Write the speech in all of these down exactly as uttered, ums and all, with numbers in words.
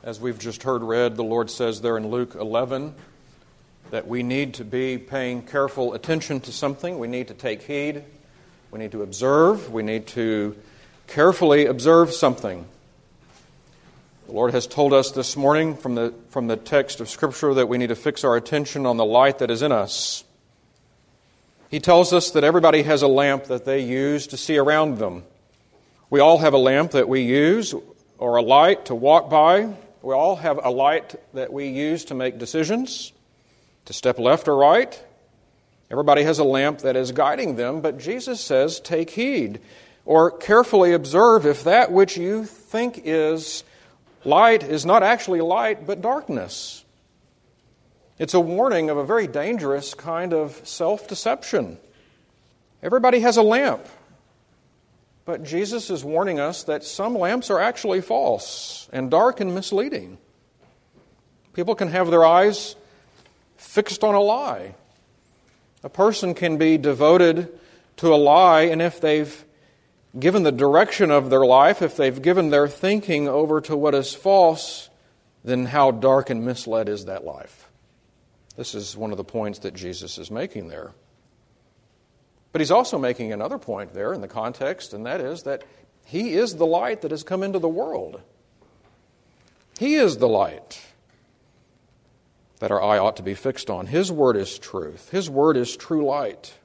As we've just heard read, the Lord says there in Luke eleven that we need to be paying careful attention to something. We need to take heed. We need to observe. We need to carefully observe something. The Lord has told us this morning from the, from the text of Scripture that we need to fix our attention on the light that is in us. He tells us that everybody has a lamp that they use to see around them. We all have a lamp that we use, or a light to walk by. We all have a light that we use to make decisions, to step left or right. Everybody has a lamp that is guiding them, but Jesus says, take heed, or carefully observe if that which you think is light is not actually light, but darkness. It's a warning of a very dangerous kind of self-deception. Everybody has a lamp. But Jesus is warning us that some lamps are actually false and dark and misleading. People can have their eyes fixed on a lie. A person can be devoted to a lie, and if they've given the direction of their life, if they've given their thinking over to what is false, then how dark and misled is that life? This is one of the points that Jesus is making there. But he's also making another point there in the context, and that is that he is the light that has come into the world. He is the light that our eye ought to be fixed on. His word is truth. His word is true light.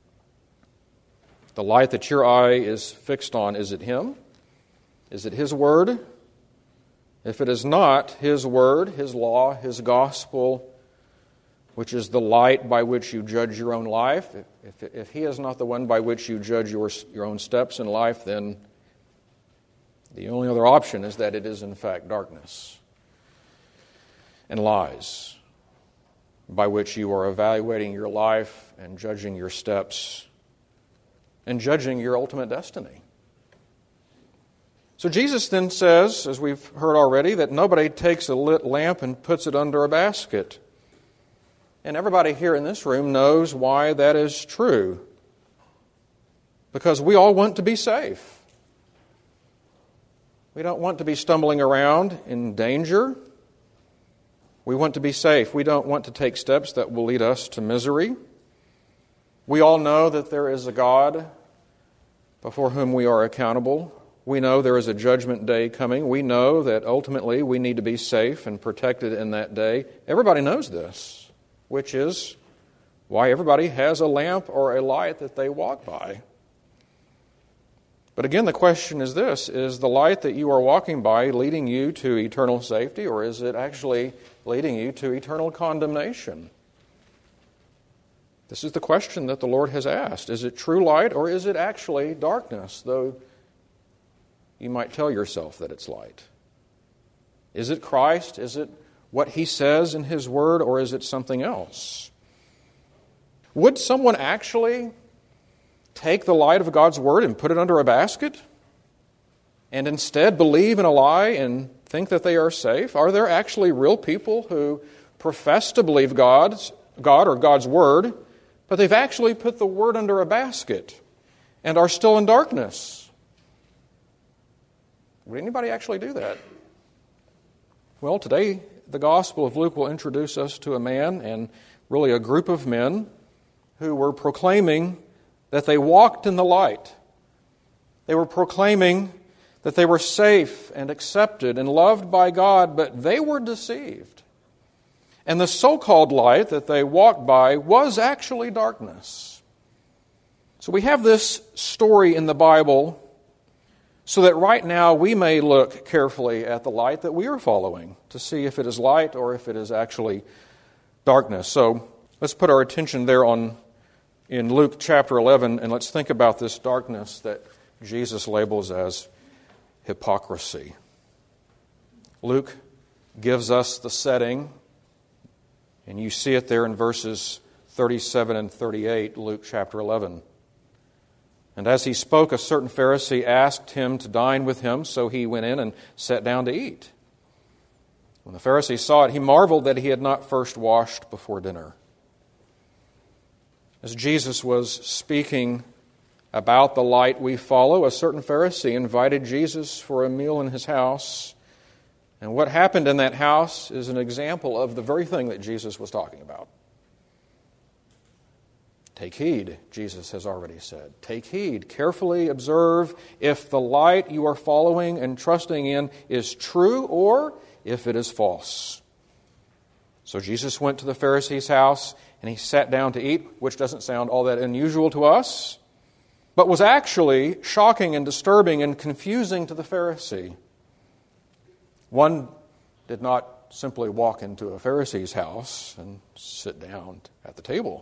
The light that your eye is fixed on, is it him? Is it his word? If it is not his word, his law, his gospel, which is the light by which you judge your own life, if, if, if he is not the one by which you judge your, your own steps in life, then the only other option is that it is in fact darkness and lies by which you are evaluating your life and judging your steps and judging your ultimate destiny. So Jesus then says, as we've heard already, that nobody takes a lit lamp and puts it under a basket. And everybody here in this room knows why that is true. Because we all want to be safe. We don't want to be stumbling around in danger. We want to be safe. We don't want to take steps that will lead us to misery. We all know that there is a God before whom we are accountable. We know there is a judgment day coming. We know that ultimately we need to be safe and protected in that day. Everybody knows this, which is why everybody has a lamp or a light that they walk by. But again, the question is this: is the light that you are walking by leading you to eternal safety, or is it actually leading you to eternal condemnation? This is the question that the Lord has asked. Is it true light, or is it actually darkness, though you might tell yourself that it's light? Is it Christ? Is it what he says in his word, or is it something else? Would someone actually take the light of God's word and put it under a basket and instead believe in a lie and think that they are safe? Are there actually real people who profess to believe God's, God or God's word, but they've actually put the word under a basket and are still in darkness? Would anybody actually do that? Well, today the Gospel of Luke will introduce us to a man, and really a group of men, who were proclaiming that they walked in the light. They were proclaiming that they were safe and accepted and loved by God, but they were deceived. And the so-called light that they walked by was actually darkness. So we have this story in the Bible so that right now we may look carefully at the light that we are following to see if it is light or if it is actually darkness. So let's put our attention there on in Luke chapter eleven, and let's think about this darkness that Jesus labels as hypocrisy. Luke gives us the setting, and you see it there in verses thirty-seven and thirty-eight, Luke chapter eleven. And as he spoke, a certain Pharisee asked him to dine with him, so he went in and sat down to eat. When the Pharisee saw it, he marveled that he had not first washed before dinner. As Jesus was speaking about the light we follow, a certain Pharisee invited Jesus for a meal in his house. And what happened in that house is an example of the very thing that Jesus was talking about. Take heed, Jesus has already said. Take heed, carefully observe if the light you are following and trusting in is true or if it is false. So Jesus went to the Pharisee's house and he sat down to eat, which doesn't sound all that unusual to us, but was actually shocking and disturbing and confusing to the Pharisee. One did not simply walk into a Pharisee's house and sit down at the table,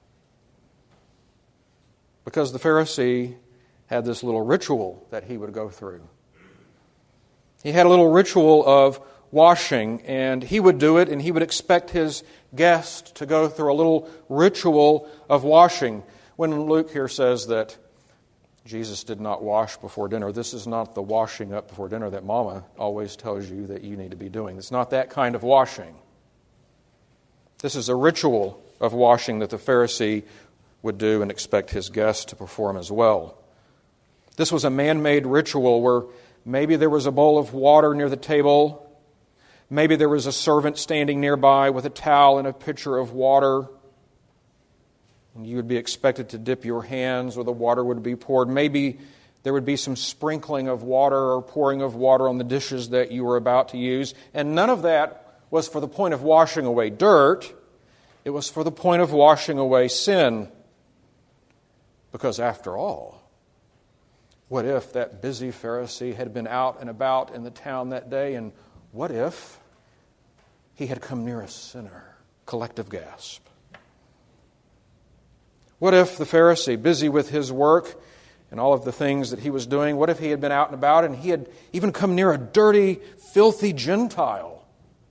because the Pharisee had this little ritual that he would go through. He had a little ritual of washing, and he would do it, and he would expect his guest to go through a little ritual of washing. When Luke here says that Jesus did not wash before dinner, this is not the washing up before dinner that Mama always tells you that you need to be doing. It's not that kind of washing. This is a ritual of washing that the Pharisee would do and expect his guests to perform as well. This was a man-made ritual where maybe there was a bowl of water near the table. Maybe there was a servant standing nearby with a towel and a pitcher of water. And you would be expected to dip your hands or the water would be poured. Maybe there would be some sprinkling of water or pouring of water on the dishes that you were about to use. And none of that was for the point of washing away dirt. It was for the point of washing away sin. Because after all, what if that busy Pharisee had been out and about in the town that day, and what if he had come near a sinner? Collective gasp. What if the Pharisee, busy with his work and all of the things that he was doing, what if he had been out and about and he had even come near a dirty, filthy Gentile?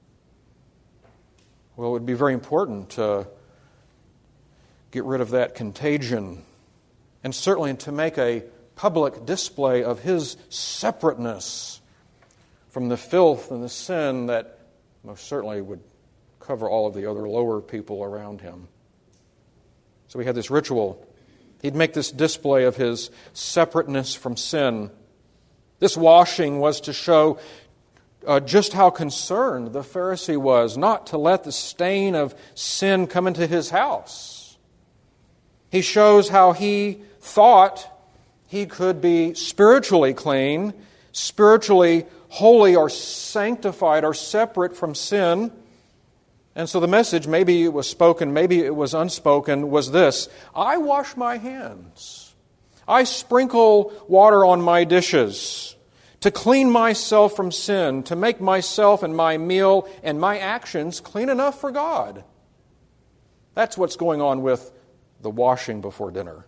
Well, it would be very important to get rid of that contagion, and certainly to make a public display of his separateness from the filth and the sin that most certainly would cover all of the other lower people around him. So we had this ritual. He'd make this display of his separateness from sin. This washing was to show uh, just how concerned the Pharisee was, not to let the stain of sin come into his house. He shows how he thought he could be spiritually clean, spiritually holy or sanctified or separate from sin. And so the message, maybe it was spoken, maybe it was unspoken, was this: I wash my hands. I sprinkle water on my dishes to clean myself from sin, to make myself and my meal and my actions clean enough for God. That's what's going on with the washing before dinner.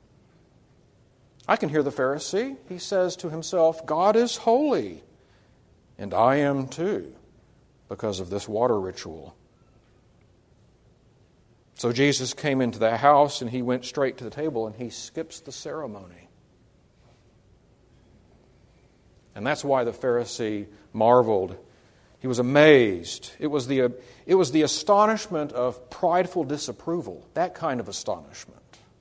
I can hear the Pharisee. He says to himself, God is holy, and I am too, because of this water ritual. So Jesus came into the house and he went straight to the table and he skips the ceremony. And that's why the Pharisee marveled. He was amazed. It was the, it was the astonishment of prideful disapproval, that kind of astonishment.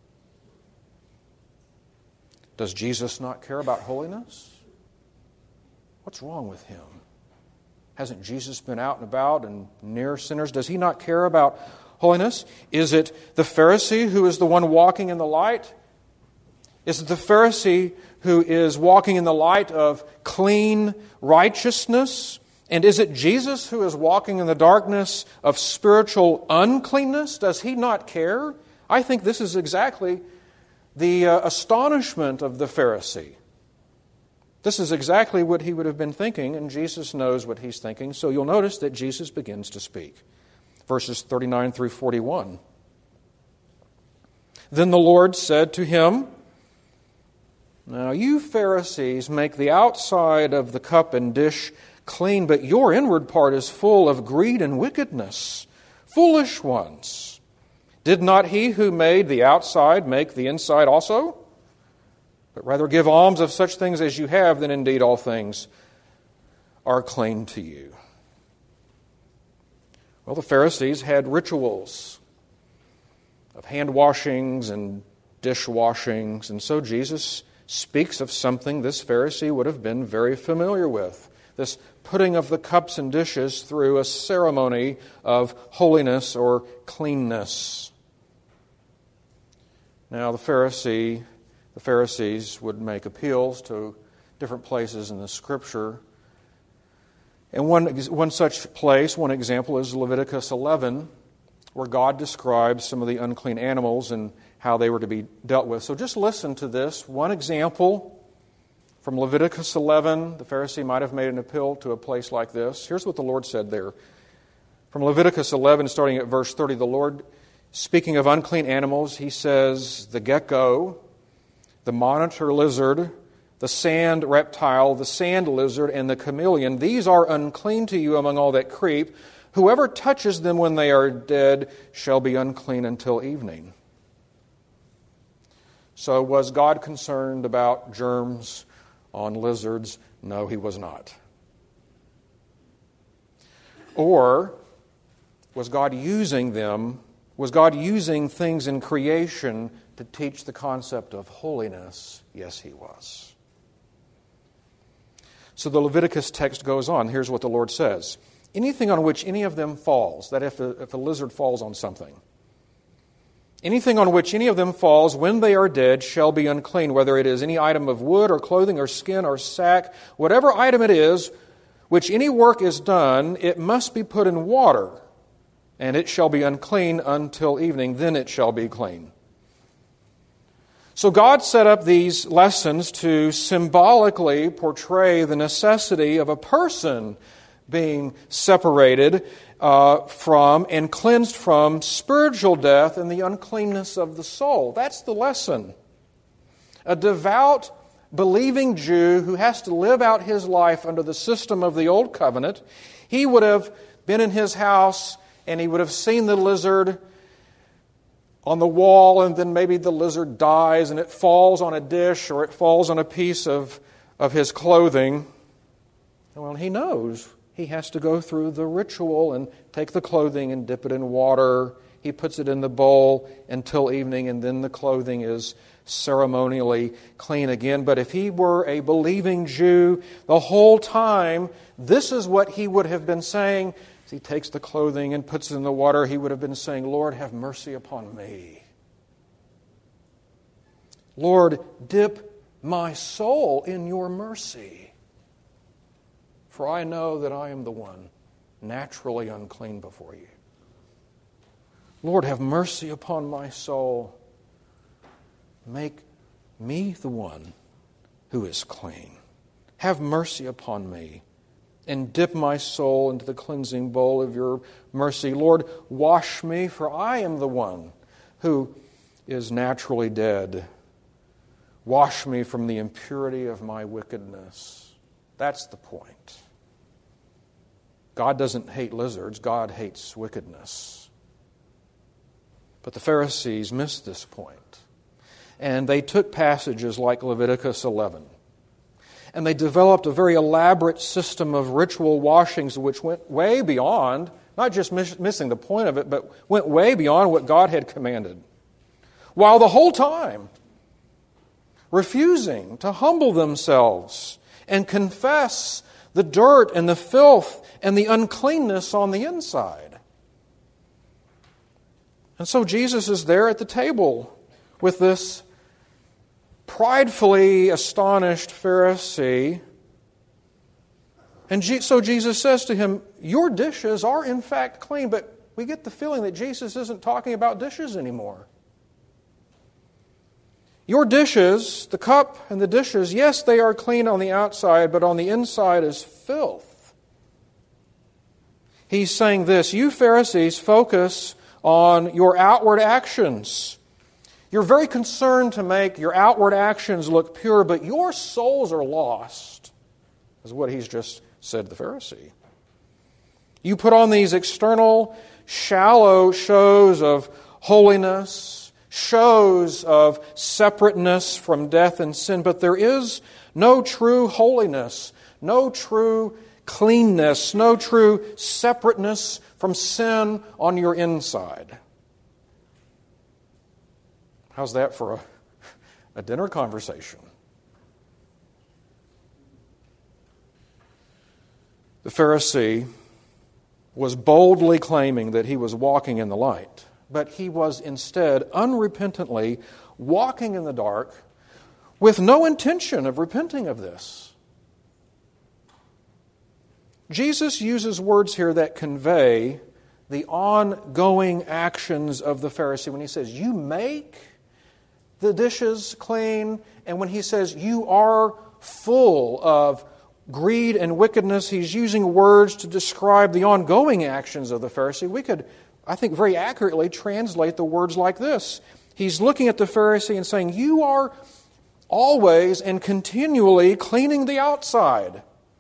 Does Jesus not care about holiness? What's wrong with him? Hasn't Jesus been out and about and near sinners? Does he not care about holiness? Is it the Pharisee who is the one walking in the light? Is it the Pharisee who is walking in the light of clean righteousness? And is it Jesus who is walking in the darkness of spiritual uncleanness? Does he not care? I think this is exactly the uh, astonishment of the Pharisee. This is exactly what he would have been thinking, and Jesus knows what he's thinking. So you'll notice that Jesus begins to speak. Verses thirty-nine through forty-one. Then the Lord said to him, Now you Pharisees make the outside of the cup and dish clean, but your inward part is full of greed and wickedness. Foolish ones! Did not he who made the outside make the inside also? But rather give alms of such things as you have, then indeed all things are clean to you. Well, the Pharisees had rituals of hand washings and dish washings, and so Jesus speaks of something this Pharisee would have been very familiar with. This putting of the cups and dishes through a ceremony of holiness or cleanness. Now, the Pharisee, the Pharisees would make appeals to different places in the Scripture. And one, one such place, one example, is Leviticus eleven, where God describes some of the unclean animals and how they were to be dealt with. So just listen to this. One example from Leviticus eleven. The Pharisee might have made an appeal to a place like this. Here's what the Lord said there. From Leviticus eleven, starting at verse thirty, the Lord, speaking of unclean animals, He says, the gecko, the monitor lizard, the sand reptile, the sand lizard, and the chameleon, these are unclean to you among all that creep. Whoever touches them when they are dead shall be unclean until evening. So was God concerned about germs on lizards? No, He was not. Or was God using them, was God using things in creation to teach the concept of holiness? Yes, He was. So the Leviticus text goes on. Here's what the Lord says. Anything on which any of them falls, that if a, if a lizard falls on something, anything on which any of them falls when they are dead shall be unclean, whether it is any item of wood or clothing or skin or sack, whatever item it is, which any work is done, it must be put in water, and it shall be unclean until evening, then it shall be clean. So God set up these lessons to symbolically portray the necessity of a person being separated uh, from and cleansed from spiritual death and the uncleanness of the soul. That's the lesson. A devout, believing Jew who has to live out his life under the system of the Old Covenant, he would have been in his house and he would have seen the lizard on the wall, and then maybe the lizard dies and it falls on a dish or it falls on a piece of, of his clothing. Well, he knows he has to go through the ritual and take the clothing and dip it in water. He puts it in the bowl until evening, and then the clothing is ceremonially clean again. But if he were a believing Jew, the whole time, this is what he would have been saying. As he takes the clothing and puts it in the water, he would have been saying, Lord, have mercy upon me. Lord, dip my soul in your mercy. For I know that I am the one naturally unclean before you. Lord, have mercy upon my soul. Make me the one who is clean. Have mercy upon me. And dip my soul into the cleansing bowl of your mercy. Lord, wash me, for I am the one who is naturally dead. Wash me from the impurity of my wickedness. That's the point. God doesn't hate lizards. God hates wickedness. But the Pharisees missed this point. And they took passages like Leviticus eleven. And they developed a very elaborate system of ritual washings which went way beyond, not just miss, missing the point of it, but went way beyond what God had commanded. While the whole time refusing to humble themselves and confess the dirt and the filth and the uncleanness on the inside. And so Jesus is there at the table with this pridefully astonished Pharisee. And so Jesus says to him, your dishes are in fact clean, but we get the feeling that Jesus isn't talking about dishes anymore. Your dishes, the cup and the dishes, yes, they are clean on the outside, but on the inside is filth. He's saying this, you Pharisees focus on your outward actions. You're very concerned to make your outward actions look pure, but your souls are lost, is what he's just said to the Pharisee. You put on these external, shallow shows of holiness, shows of separateness from death and sin, but there is no true holiness, no true cleanness, no true separateness from sin on your inside. How's that for a, a dinner conversation? The Pharisee was boldly claiming that he was walking in the light, but he was instead unrepentantly walking in the dark with no intention of repenting of this. Jesus uses words here that convey the ongoing actions of the Pharisee when he says, you make the dishes clean, and when he says, you are full of greed and wickedness. He's using words to describe the ongoing actions of the Pharisee. We could, I think, very accurately translate the words like this. He's looking at the Pharisee and saying, you are always and continually cleaning the outside.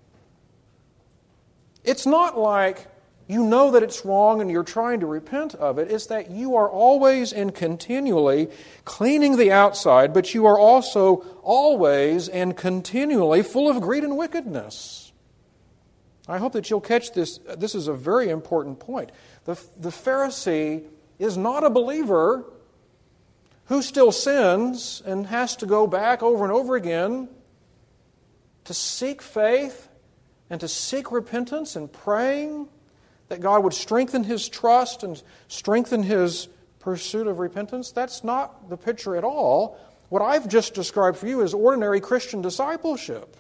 It's not like you know that it's wrong and you're trying to repent of it. It's that you are always and continually cleaning the outside, but you are also always and continually full of greed and wickedness. I hope that you'll catch this. This is a very important point. The, the Pharisee is not a believer who still sins and has to go back over and over again to seek faith and to seek repentance and praying that God would strengthen his trust and strengthen his pursuit of repentance. That's not the picture at all. What I've just described for you is ordinary Christian discipleship.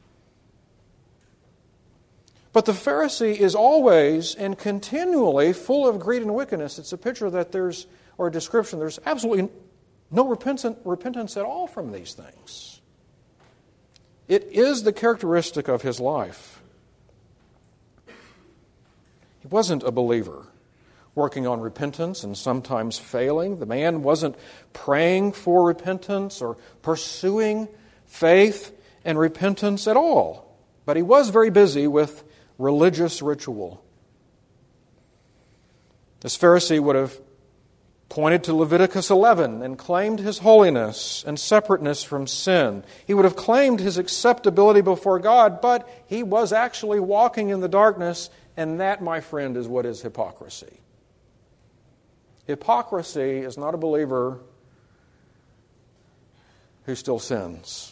But the Pharisee is always and continually full of greed and wickedness. It's a picture that there's, or a description, there's absolutely no repentance at all from these things. It is the characteristic of his life. He wasn't a believer, working on repentance and sometimes failing. The man wasn't praying for repentance or pursuing faith and repentance at all. But he was very busy with religious ritual. This Pharisee would have pointed to Leviticus eleven and claimed his holiness and separateness from sin. He would have claimed his acceptability before God, but he was actually walking in the darkness. And that, my friend, is what is hypocrisy. Hypocrisy is not a believer who still sins.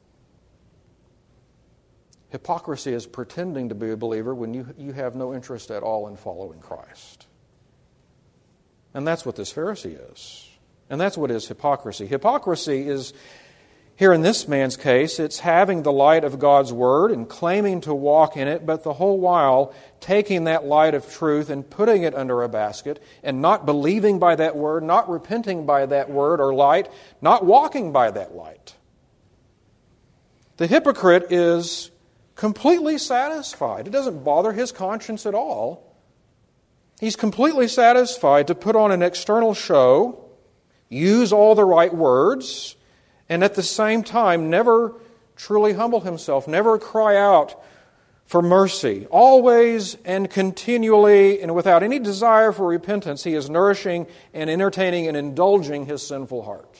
Hypocrisy is pretending to be a believer when you, you have no interest at all in following Christ. And that's what this Pharisee is. And that's what is hypocrisy. Hypocrisy is, here in this man's case, it's having the light of God's Word and claiming to walk in it, but the whole while taking that light of truth and putting it under a basket and not believing by that Word, not repenting by that Word or light, not walking by that light. The hypocrite is completely satisfied. It doesn't bother his conscience at all. He's completely satisfied to put on an external show, use all the right words, and at the same time, never truly humble himself, never cry out for mercy. Always and continually and without any desire for repentance, he is nourishing and entertaining and indulging his sinful heart.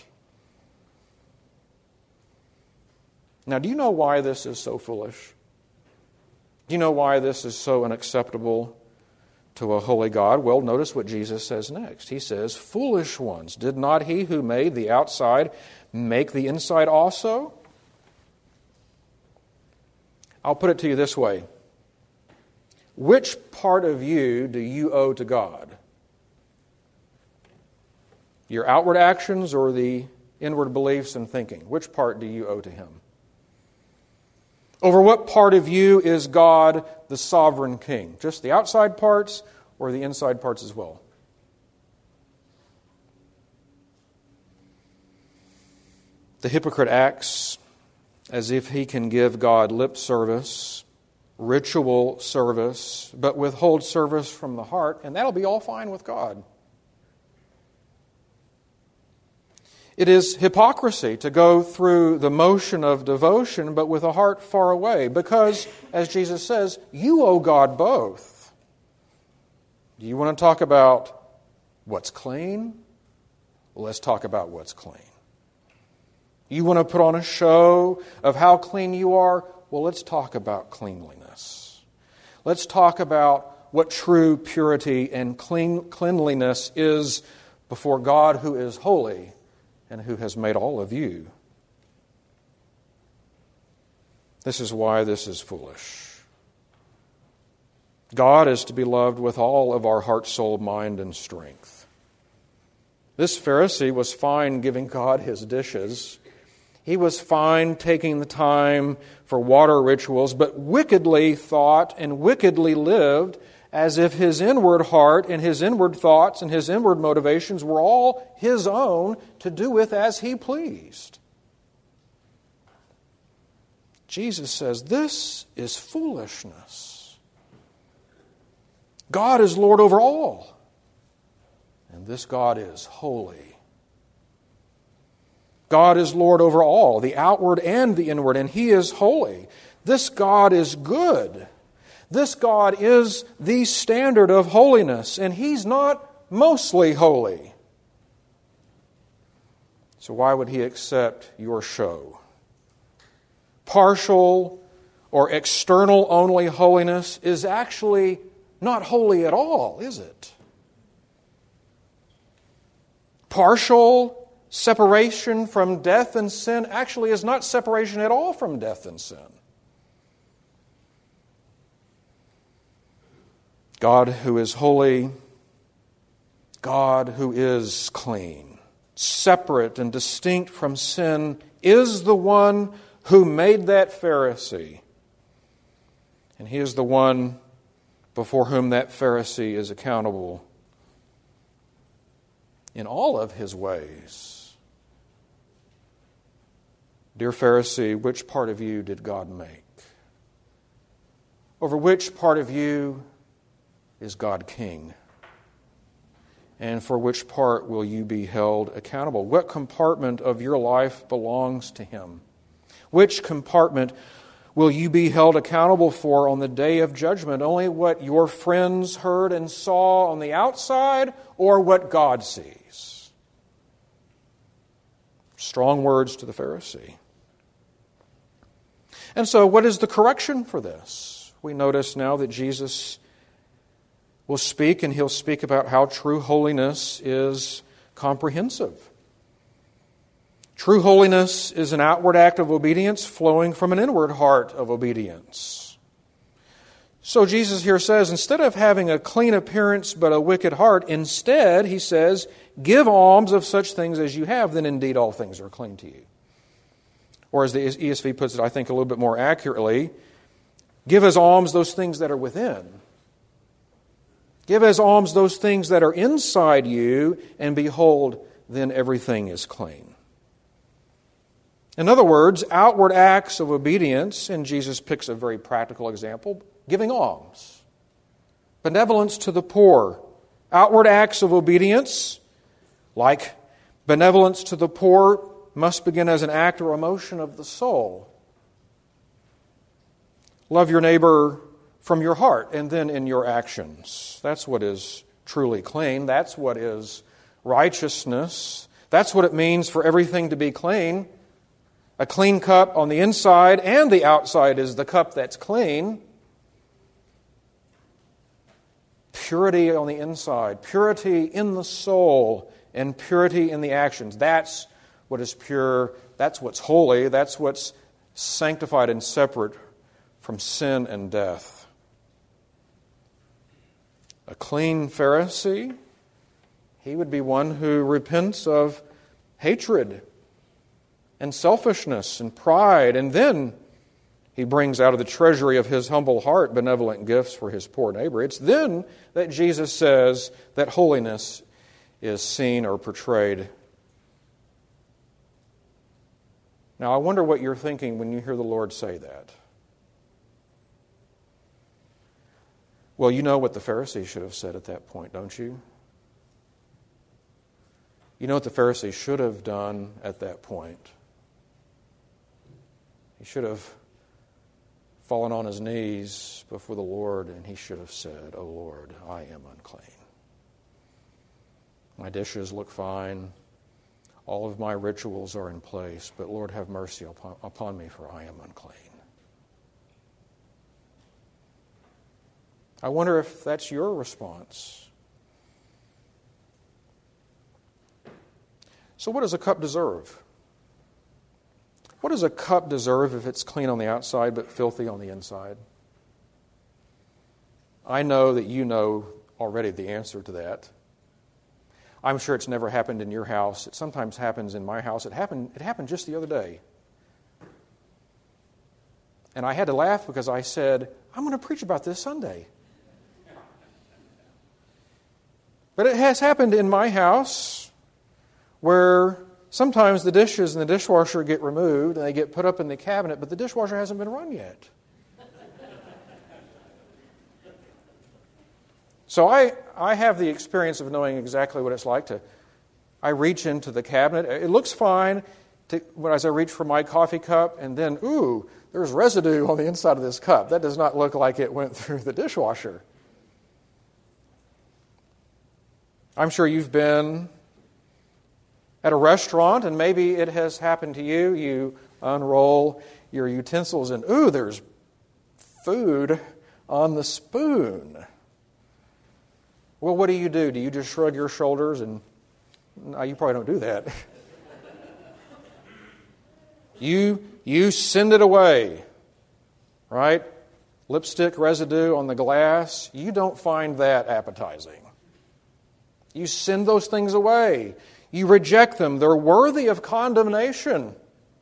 Now, do you know why this is so foolish? Do you know why this is so unacceptable to a holy God? Well, notice what Jesus says next. He says, "Foolish ones, did not he who made the outside make the inside also?" I'll put it to you this way. Which part of you do you owe to God? Your outward actions or the inward beliefs and thinking? Which part do you owe to Him? Over what part of you is God the sovereign king? Just the outside parts or the inside parts as well? The hypocrite acts as if he can give God lip service, ritual service, but withhold service from the heart, and that'll be all fine with God. It is hypocrisy to go through the motion of devotion, but with a heart far away, because, as Jesus says, you owe God both. Do you want to talk about what's clean? Well, let's talk about what's clean. You want to put on a show of how clean you are? Well, let's talk about cleanliness. Let's talk about what true purity and clean cleanliness is before God, who is holy and who has made all of you. This is why this is foolish. God is to be loved with all of our heart, soul, mind, and strength. This Pharisee was fine giving God his dishes. He was fine taking the time for water rituals, but wickedly thought and wickedly lived as if his inward heart and his inward thoughts and his inward motivations were all his own to do with as he pleased. Jesus says, this is foolishness. God is Lord over all, and this God is holy. God is Lord over all, the outward and the inward, and He is holy. This God is good. This God is the standard of holiness, and He's not mostly holy. So why would He accept your show? Partial or external only holiness is actually not holy at all, is it? Partial separation from death and sin actually is not separation at all from death and sin. God who is holy, God who is clean, separate and distinct from sin, is the one who made that Pharisee. And He is the one before whom that Pharisee is accountable in all of his ways. Dear Pharisee, which part of you did God make? Over which part of you is God king? And for which part will you be held accountable? What compartment of your life belongs to Him? Which compartment will you be held accountable for on the day of judgment? Only what your friends heard and saw on the outside, or what God sees? Strong words to the Pharisee. And so, what is the correction for this? We notice now that Jesus will speak, and He'll speak about how true holiness is comprehensive. True holiness is an outward act of obedience flowing from an inward heart of obedience. So Jesus here says, instead of having a clean appearance but a wicked heart, instead, He says, give alms of such things as you have, then indeed all things are clean to you. Or as the E S V puts it, I think a little bit more accurately, give as alms those things that are within. Give as alms those things that are inside you, and behold, then everything is clean. In other words, outward acts of obedience, and Jesus picks a very practical example, giving alms, benevolence to the poor. Outward acts of obedience, like benevolence to the poor, must begin as an act or emotion of the soul. Love your neighbor from your heart and then in your actions. That's what is truly clean. That's what is righteousness. That's what it means for everything to be clean. A clean cup on the inside and the outside is the cup that's clean. Purity on the inside, purity in the soul, and purity in the actions. That's what is pure. That's what's holy. That's what's sanctified and separate from sin and death. A clean Pharisee, he would be one who repents of hatred and selfishness and pride, and then he brings out of the treasury of his humble heart benevolent gifts for his poor neighbor. It's then that Jesus says that holiness is seen or portrayed. Now, I wonder what you're thinking when you hear the Lord say that. Well, you know what the Pharisee should have said at that point, don't you? You know what the Pharisee should have done at that point? He should have fallen on his knees before the Lord, and he should have said, "Oh Lord, I am unclean. My dishes look fine. All of my rituals are in place, but Lord, have mercy upon, upon me, for I am unclean." I wonder if that's your response. So what does a cup deserve? What does a cup deserve if it's clean on the outside but filthy on the inside? I know that you know already the answer to that. I'm sure it's never happened in your house. It sometimes happens in my house. It happened, it happened just the other day. And I had to laugh because I said, I'm going to preach about this Sunday. But it has happened in my house where sometimes the dishes in the dishwasher get removed and they get put up in the cabinet, but the dishwasher hasn't been run yet. So I, I have the experience of knowing exactly what it's like to, I reach into the cabinet. It looks fine to, when as I reach for my coffee cup, and then, ooh, there's residue on the inside of this cup. That does not look like it went through the dishwasher. I'm sure you've been at a restaurant, and maybe it has happened to you. You unroll your utensils, and ooh, there's food on the spoon. Well, what do you do? Do you just shrug your shoulders and... No, you probably don't do that. you, you send it away, right? Lipstick residue on the glass, you don't find that appetizing. You send those things away. You reject them. They're worthy of condemnation.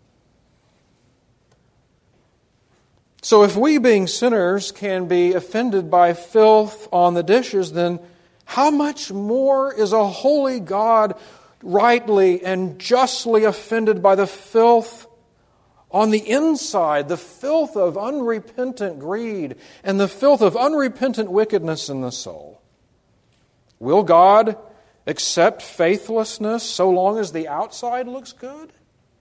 So if we, being sinners, can be offended by filth on the dishes, then how much more is a holy God rightly and justly offended by the filth on the inside, the filth of unrepentant greed and the filth of unrepentant wickedness in the soul? Will God accept faithlessness so long as the outside looks good?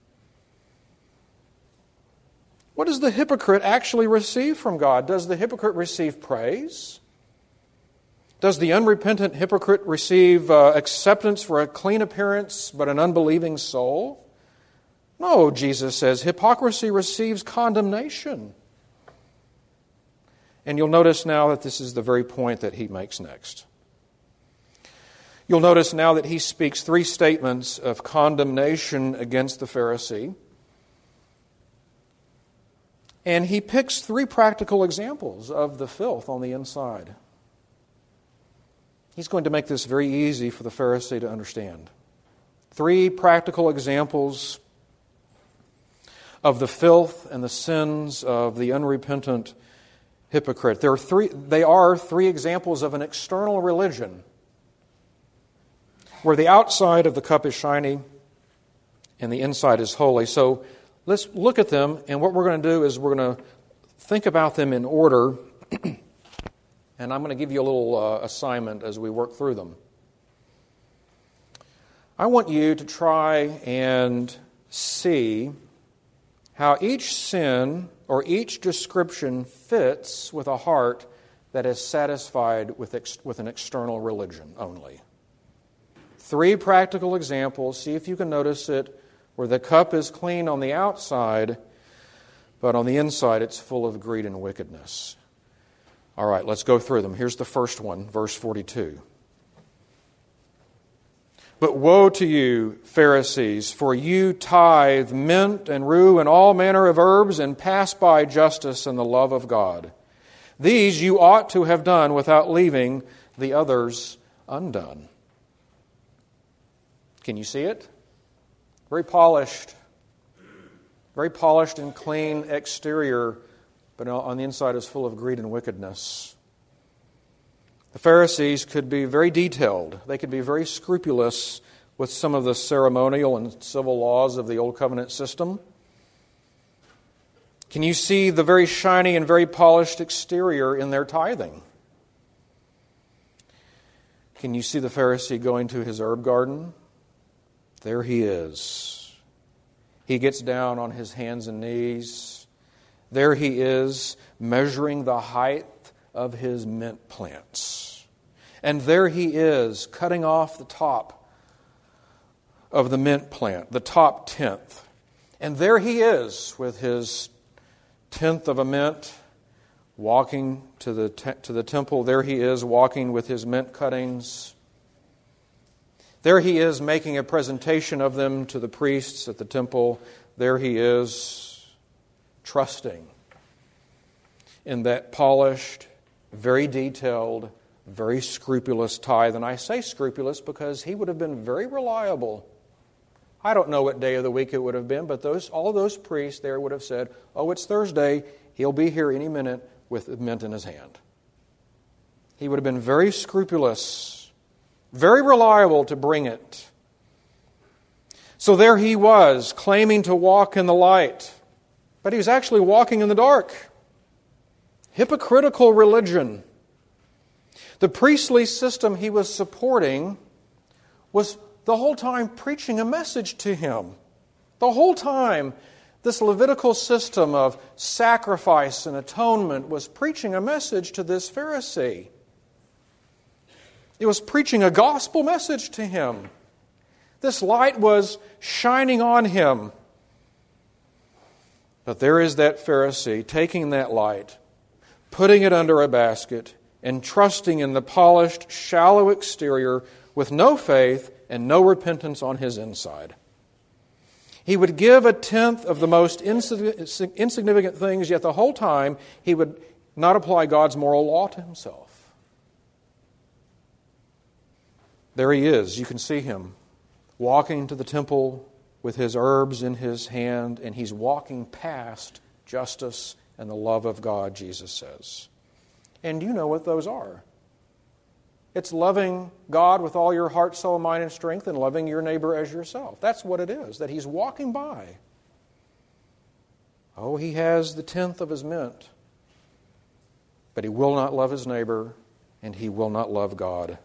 What does the hypocrite actually receive from God? Does the hypocrite receive praise? Does the unrepentant hypocrite receive uh, acceptance for a clean appearance but an unbelieving soul? No, Jesus says, hypocrisy receives condemnation. And you'll notice now that this is the very point that he makes next. You'll notice now that he speaks three statements of condemnation against the Pharisee. And he picks three practical examples of the filth on the inside. He's going to make this very easy for the Pharisee to understand. Three practical examples of the filth and the sins of the unrepentant hypocrite. There are three, they are three examples of an external religion where the outside of the cup is shiny and the inside is holy. So let's look at them, and what we're going to do is we're going to think about them in order. And I'm going to give you a little uh, assignment as we work through them. I want you to try and see how each sin or each description fits with a heart that is satisfied with, ex- with an external religion only. Three practical examples. See if you can notice it where the cup is clean on the outside, but on the inside it's full of greed and wickedness. All right, let's go through them. Here's the first one, verse forty-two. But woe to you, Pharisees, for you tithe mint and rue and all manner of herbs and pass by justice and the love of God. These you ought to have done without leaving the others undone. Can you see it? Very polished, very polished and clean exterior, but on the inside is full of greed and wickedness. The Pharisees could be very detailed. They could be very scrupulous with some of the ceremonial and civil laws of the Old Covenant system. Can you see the very shiny and very polished exterior in their tithing? Can you see the Pharisee going to his herb garden? There he is. He gets down on his hands and knees. There he is, measuring the height of his mint plants. And there he is, cutting off the top of the mint plant, the top tenth. And there he is, with his tenth of a mint, walking to the te- to the temple. There he is, walking with his mint cuttings. There he is, making a presentation of them to the priests at the temple. There he is, trusting in that polished, very detailed, very scrupulous tithe. And I say scrupulous because he would have been very reliable. I don't know what day of the week it would have been, but those all those priests there would have said, oh, it's Thursday, he'll be here any minute with the mint in his hand. He would have been very scrupulous, very reliable to bring it. So there he was, claiming to walk in the light, but he was actually walking in the dark. Hypocritical religion. The priestly system he was supporting was the whole time preaching a message to him. The whole time, this Levitical system of sacrifice and atonement was preaching a message to this Pharisee. It was preaching a gospel message to him. This light was shining on him. But there is that Pharisee taking that light, putting it under a basket, and trusting in the polished, shallow exterior with no faith and no repentance on his inside. He would give a tenth of the most insignificant things, yet the whole time he would not apply God's moral law to himself. There he is. You can see him walking to the temple with his herbs in his hand, and he's walking past justice and the love of God, Jesus says. And you know what those are. It's loving God with all your heart, soul, mind, and strength, and loving your neighbor as yourself. That's what it is, that he's walking by. Oh, he has the tenth of his mint, but he will not love his neighbor, and he will not love God.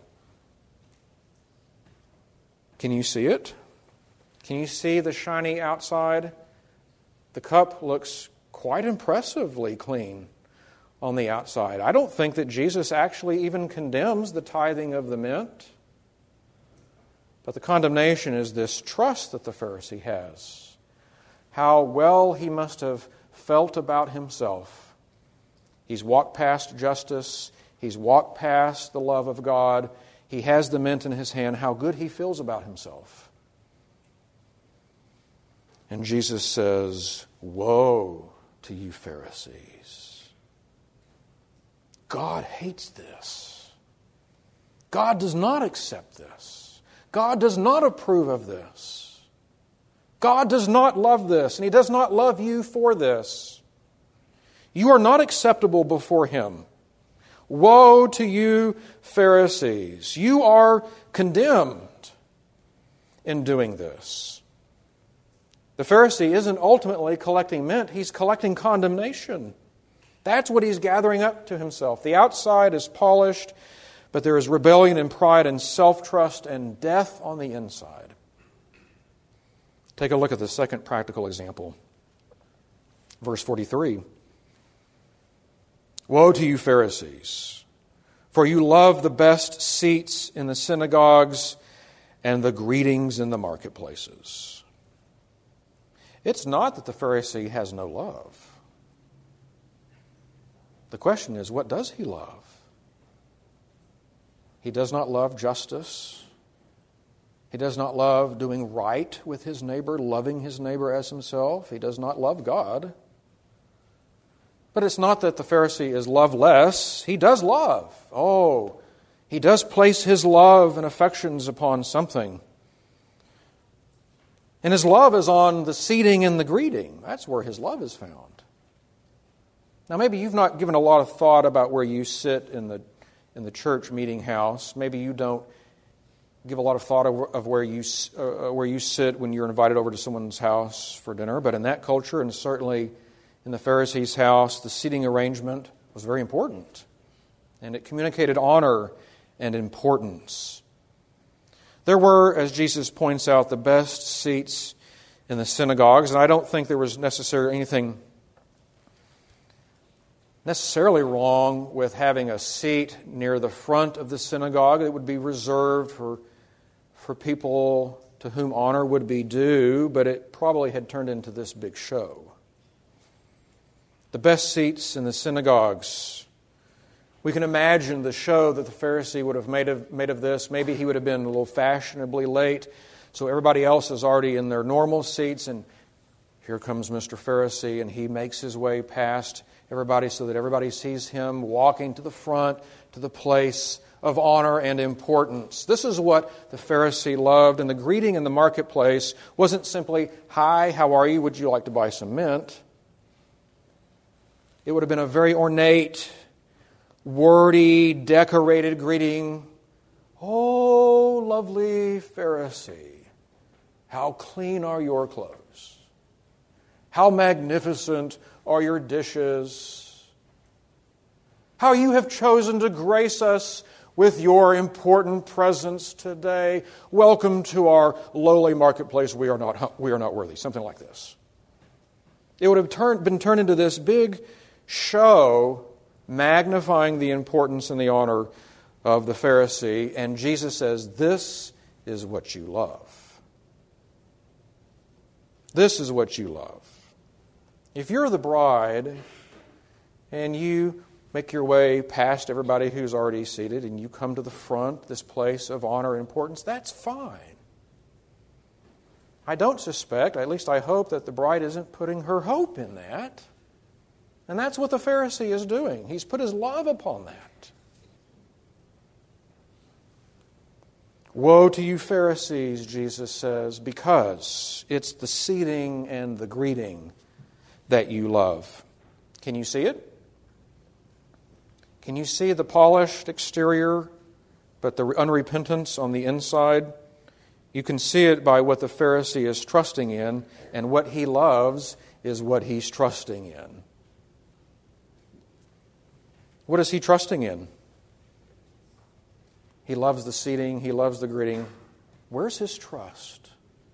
Can you see it? Can you see the shiny outside? The cup looks quite impressively clean on the outside. I don't think that Jesus actually even condemns the tithing of the mint. But the condemnation is this trust that the Pharisee has. How well he must have felt about himself. He's walked past justice. He's walked past the love of God. He has the mint in his hand. How good he feels about himself. And Jesus says, woe to you Pharisees. God hates this. God does not accept this. God does not approve of this. God does not love this, and He does not love you for this. You are not acceptable before Him. Woe to you, Pharisees. You are condemned in doing this. The Pharisee isn't ultimately collecting mint, he's collecting condemnation. That's what he's gathering up to himself. The outside is polished, but there is rebellion and pride and self-trust and death on the inside. Take a look at the second practical example. Verse forty-three. Woe to you, Pharisees, for you love the best seats in the synagogues and the greetings in the marketplaces. It's not that the Pharisee has no love. The question is, what does he love? He does not love justice. He does not love doing right with his neighbor, loving his neighbor as himself. He does not love God. But it's not that the Pharisee is loveless. He does love. Oh, he does place his love and affections upon something. And his love is on the seating and the greeting. That's where his love is found. Now, maybe you've not given a lot of thought about where you sit in the in the church meeting house. Maybe you don't give a lot of thought of, of where you uh, where you sit when you're invited over to someone's house for dinner. But in that culture, and certainly in the Pharisee's house, the seating arrangement was very important, and it communicated honor and importance. There were, as Jesus points out, the best seats in the synagogues, and I don't think there was necessarily anything necessarily wrong with having a seat near the front of the synagogue that would be reserved for, for people to whom honor would be due, but it probably had turned into this big show. The best seats in the synagogues. We can imagine the show that the Pharisee would have made of, made of this. Maybe he would have been a little fashionably late, so everybody else is already in their normal seats, and here comes Mister Pharisee, and he makes his way past everybody so that everybody sees him walking to the front, to the place of honor and importance. This is what the Pharisee loved, and the greeting in the marketplace wasn't simply, "Hi, how are you? Would you like to buy some mint?" It would have been a very ornate, wordy, decorated greeting. "Oh, lovely Pharisee, how clean are your clothes? How magnificent are your dishes? How you have chosen to grace us with your important presence today. Welcome to our lowly marketplace. We are not, we are not worthy." Something like this. It would have turned, been turned into this big show magnifying the importance and the honor of the Pharisee. And Jesus says, this is what you love. This is what you love. If you're the bride and you make your way past everybody who's already seated and you come to the front, this place of honor and importance, that's fine. I don't suspect, at least I hope, that the bride isn't putting her hope in that. And that's what the Pharisee is doing. He's put his love upon that. Woe to you Pharisees, Jesus says, because it's the seating and the greeting that you love. Can you see it? Can you see the polished exterior, but the unrepentance on the inside? You can see it by what the Pharisee is trusting in, and what he loves is what he's trusting in. What is he trusting in? He loves the seating, he loves the greeting. Where's his trust?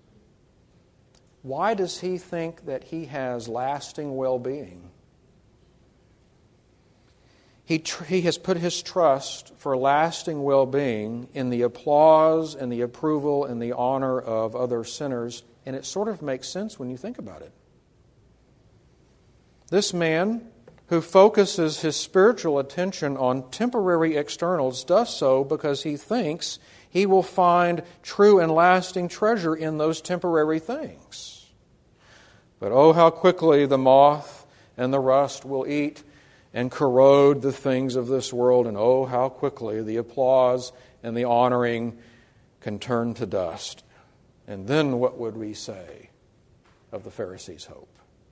Why does he think that he has lasting well-being? He, tr- he has put his trust for lasting well-being in the applause and the approval and the honor of other sinners, and it sort of makes sense when you think about it. This man who focuses his spiritual attention on temporary externals does so because he thinks he will find true and lasting treasure in those temporary things. But oh, how quickly the moth and the rust will eat and corrode the things of this world, and oh, how quickly the applause and the honoring can turn to dust. And then what would we say of the Pharisee's hope?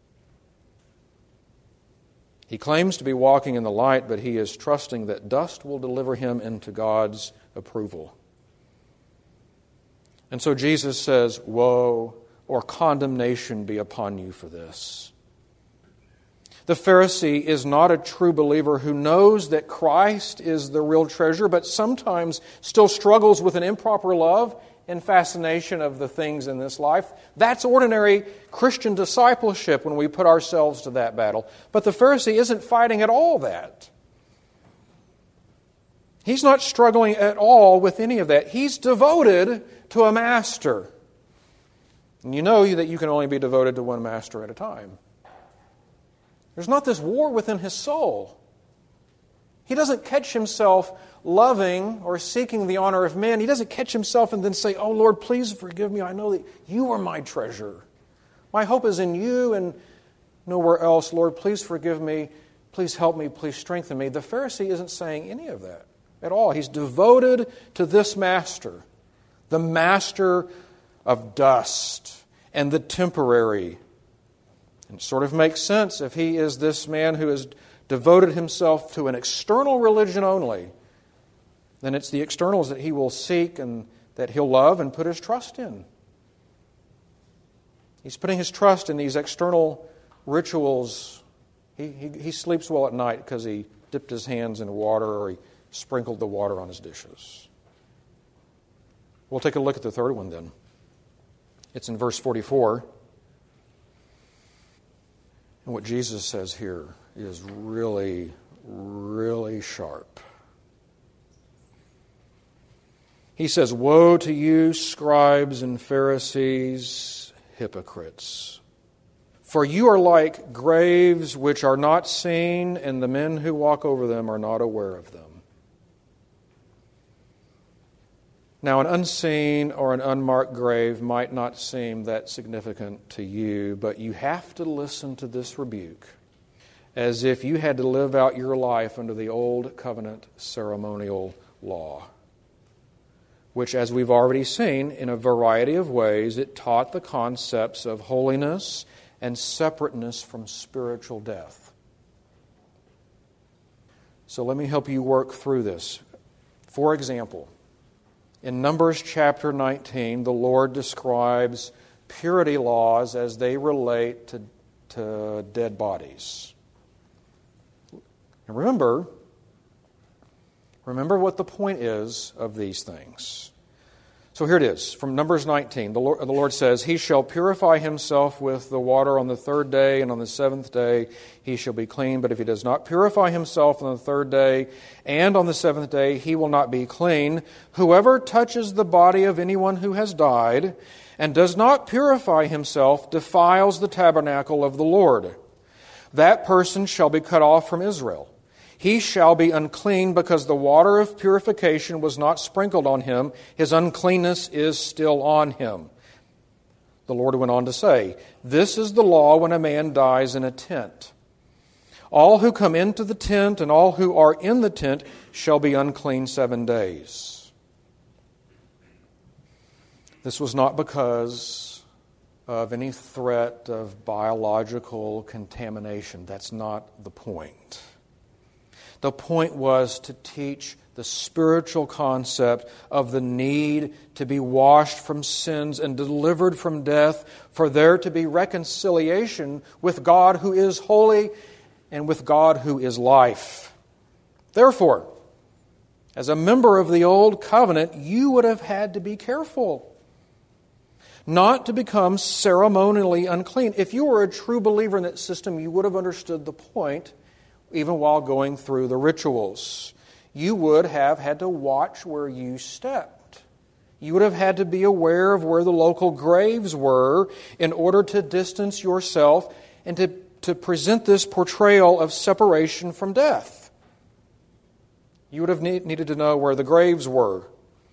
He claims to be walking in the light, but he is trusting that dust will deliver him into God's approval. And so Jesus says, "Woe or condemnation be upon you for this." The Pharisee is not a true believer who knows that Christ is the real treasure, but sometimes still struggles with an improper love and fascination of the things in this life. That's ordinary Christian discipleship when we put ourselves to that battle. But the Pharisee isn't fighting at all that. He's not struggling at all with any of that. He's devoted to a master. And you know that you can only be devoted to one master at a time. There's not this war within his soul. He doesn't catch himself loving or seeking the honor of men. He doesn't catch himself and then say, "Oh Lord, please forgive me. I know that you are my treasure. My hope is in you and nowhere else. Lord, please forgive me. Please help me. Please strengthen me." The Pharisee isn't saying any of that at all. He's devoted to this master, the master of dust and the temporary. And it sort of makes sense if he is this man who has devoted himself to an external religion only, then it's the externals that he will seek and that he'll love and put his trust in. He's putting his trust in these external rituals. He, he, he sleeps well at night because he dipped his hands in water or he sprinkled the water on his dishes. We'll take a look at the third one then. It's in verse forty-four. And what Jesus says here is really, really sharp. He says, "Woe to you, scribes and Pharisees, hypocrites! For you are like graves which are not seen, and the men who walk over them are not aware of them." Now, an unseen or an unmarked grave might not seem that significant to you, but you have to listen to this rebuke as if you had to live out your life under the old covenant ceremonial law, which, as we've already seen, in a variety of ways, it taught the concepts of holiness and separateness from spiritual death. So let me help you work through this. For example, in Numbers chapter nineteen, the Lord describes purity laws as they relate to, to dead bodies. And remember, remember what the point is of these things. So here it is, from Numbers nineteen. The Lord, the Lord says, "He shall purify himself with the water on the third day, and on the seventh day he shall be clean. But if he does not purify himself on the third day and on the seventh day, he will not be clean. Whoever touches the body of anyone who has died and does not purify himself defiles the tabernacle of the Lord. That person shall be cut off from Israel. He shall be unclean because the water of purification was not sprinkled on him. His uncleanness is still on him." The Lord went on to say, "This is the law when a man dies in a tent. All who come into the tent and all who are in the tent shall be unclean seven days." This was not because of any threat of biological contamination. That's not the point. The point was to teach the spiritual concept of the need to be washed from sins and delivered from death, for there to be reconciliation with God who is holy and with God who is life. Therefore, as a member of the Old Covenant, you would have had to be careful not to become ceremonially unclean. If you were a true believer in that system, you would have understood the point. Even while going through the rituals, you would have had to watch where you stepped. You would have had to be aware of where the local graves were in order to distance yourself and to, to present this portrayal of separation from death. You would have need, needed to know where the graves were.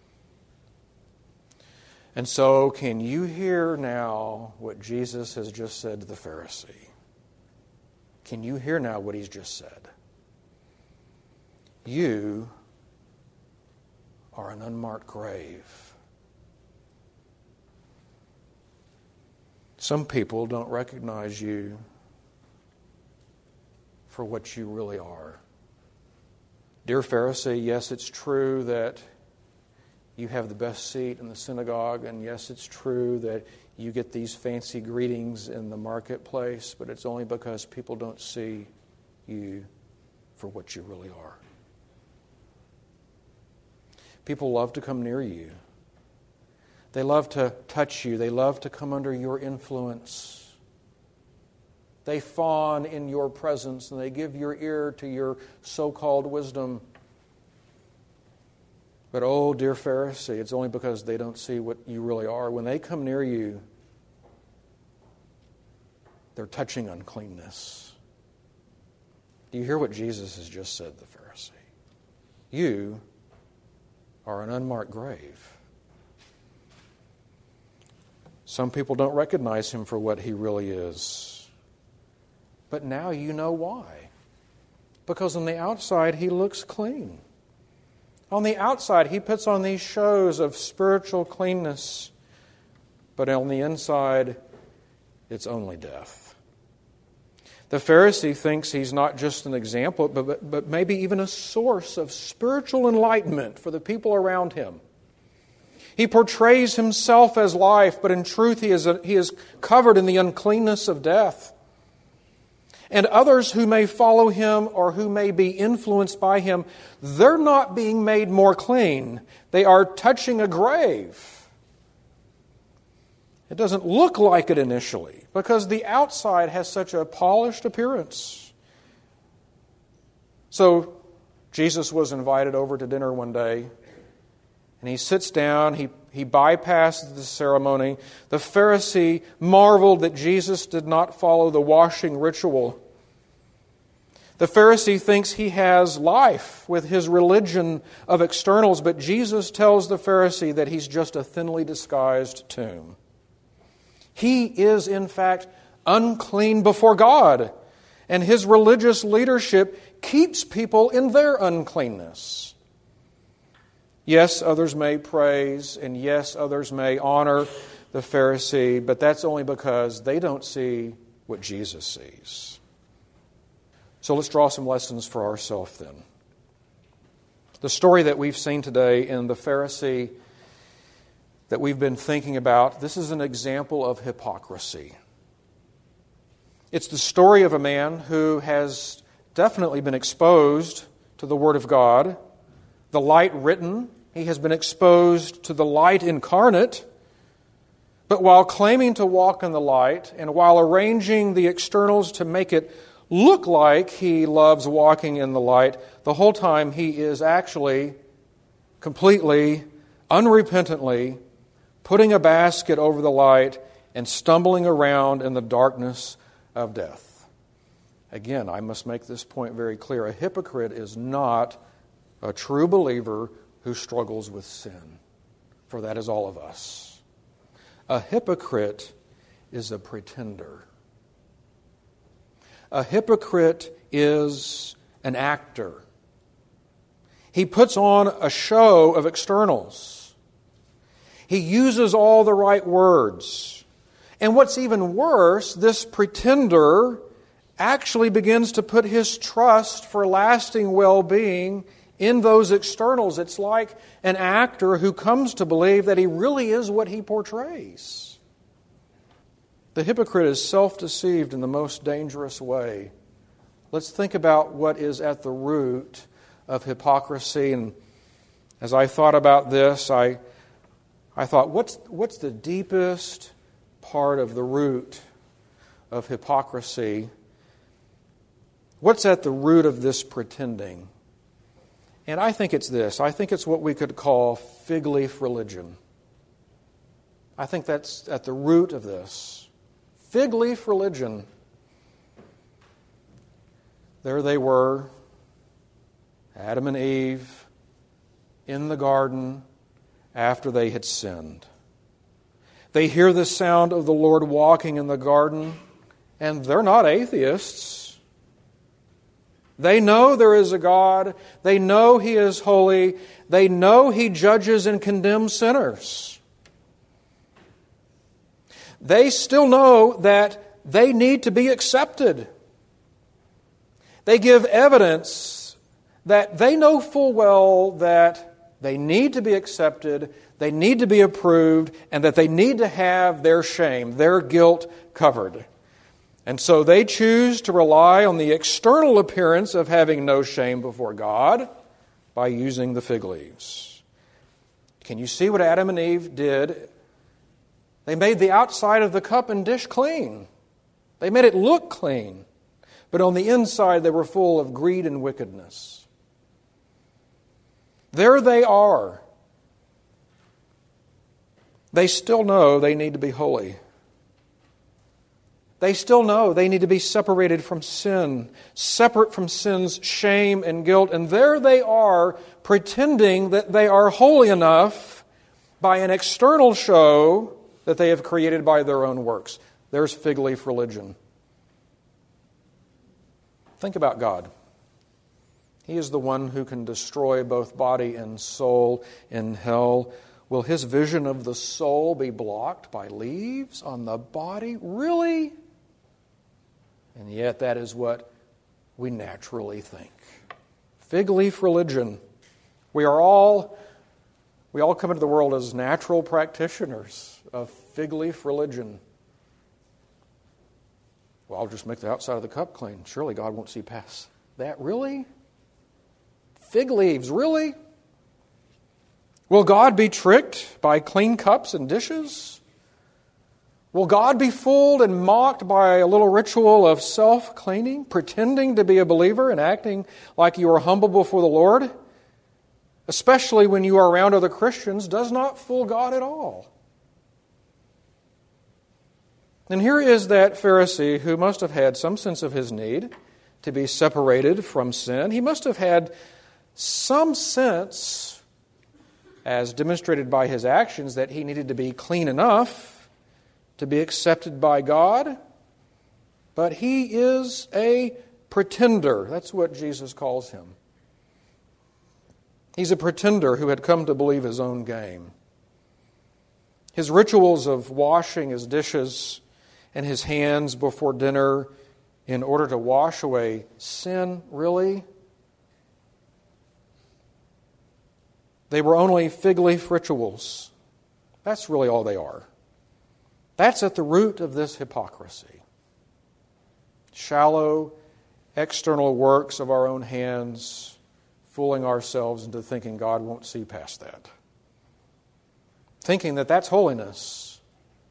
And so, can you hear now what Jesus has just said to the Pharisee? Can you hear now what he's just said? You are an unmarked grave. Some people don't recognize you for what you really are. Dear Pharisee, yes, it's true that you have the best seat in the synagogue, and yes, it's true that you get these fancy greetings in the marketplace, but it's only because people don't see you for what you really are. People love to come near you. They love to touch you. They love to come under your influence. They fawn in your presence, and they give your ear to your so-called wisdom. But oh, dear Pharisee, it's only because they don't see what you really are. When they come near you, they're touching uncleanness. Do you hear what Jesus has just said to the Pharisee? You are an unmarked grave. Some people don't recognize him for what he really is. But now you know why. Because on the outside, he looks clean. On the outside, he puts on these shows of spiritual cleanness. But on the inside, it's only death. The Pharisee thinks he's not just an example, but, but, but maybe even a source of spiritual enlightenment for the people around him. He portrays himself as life, but in truth he is, a, he is covered in the uncleanness of death. And others who may follow him or who may be influenced by him, they're not being made more clean. They are touching a grave. It doesn't look like it initially because the outside has such a polished appearance. So Jesus was invited over to dinner one day, and he sits down, he, he bypasses the ceremony. The Pharisee marveled that Jesus did not follow the washing ritual. The Pharisee thinks he has life with his religion of externals, but Jesus tells the Pharisee that he's just a thinly disguised tomb. He is, in fact, unclean before God. and his religious leadership keeps people in their uncleanness. Yes, others may praise, and yes, others may honor the Pharisee, but that's only because they don't see what Jesus sees. So let's draw some lessons for ourselves then. The story that we've seen today in the Pharisee that we've been thinking about, this is an example of hypocrisy. It's the story of a man who has definitely been exposed to the Word of God, the light written. He has been exposed to the light incarnate. But while claiming to walk in the light and while arranging the externals to make it look like he loves walking in the light, the whole time he is actually completely, unrepentantly putting a basket over the light and stumbling around in the darkness of death. Again, I must make this point very clear. A hypocrite is not a true believer who struggles with sin, for that is all of us. A hypocrite is a pretender. A hypocrite is an actor. He puts on a show of externals. He uses all the right words. And what's even worse, this pretender actually begins to put his trust for lasting well-being in those externals. It's like an actor who comes to believe that he really is what he portrays. The hypocrite is self-deceived in the most dangerous way. Let's think about what is at the root of hypocrisy. And as I thought about this, I I thought, what's what's the deepest part of the root of hypocrisy? What's at the root of this pretending? And I think it's this. I think it's what we could call fig leaf religion. I think that's at the root of this. Fig leaf religion. There they were, Adam and Eve, in the garden after they had sinned. They hear the sound of the Lord walking in the garden, and they're not atheists. They know there is a God. They know He is holy. They know He judges and condemns sinners. They still know that they need to be accepted. They give evidence that they know full well that they need to be accepted, they need to be approved, and that they need to have their shame, their guilt covered. And so they choose to rely on the external appearance of having no shame before God by using the fig leaves. Can you see what Adam and Eve did? They made the outside of the cup and dish clean. They made it look clean. But on the inside they were full of greed and wickedness. There they are. They still know they need to be holy. They still know they need to be separated from sin, separate from sin's shame and guilt. And there they are, pretending that they are holy enough by an external show that they have created by their own works. There's fig leaf religion. Think about God. He is the one who can destroy both body and soul in hell. Will His vision of the soul be blocked by leaves on the body? Really? And yet that is what we naturally think. Fig leaf religion. We are all, we all come into the world as natural practitioners of fig leaf religion. Well, I'll just make the outside of the cup clean. Surely God won't see past that. Really? Fig leaves, really? Will God be tricked by clean cups and dishes? Will God be fooled and mocked by a little ritual of self-cleaning, pretending to be a believer and acting like you are humble before the Lord? Especially when you are around other Christians, does not fool God at all. And here is that Pharisee who must have had some sense of his need to be separated from sin. He must have had some sense, as demonstrated by his actions, that he needed to be clean enough to be accepted by God. but he is a pretender. That's what Jesus calls him. He's a pretender who had come to believe his own game. His rituals of washing his dishes and his hands before dinner in order to wash away sin, really? They were only fig leaf rituals. That's really all they are. That's at the root of this hypocrisy. Shallow, external works of our own hands, fooling ourselves into thinking God won't see past that. Thinking that that's holiness.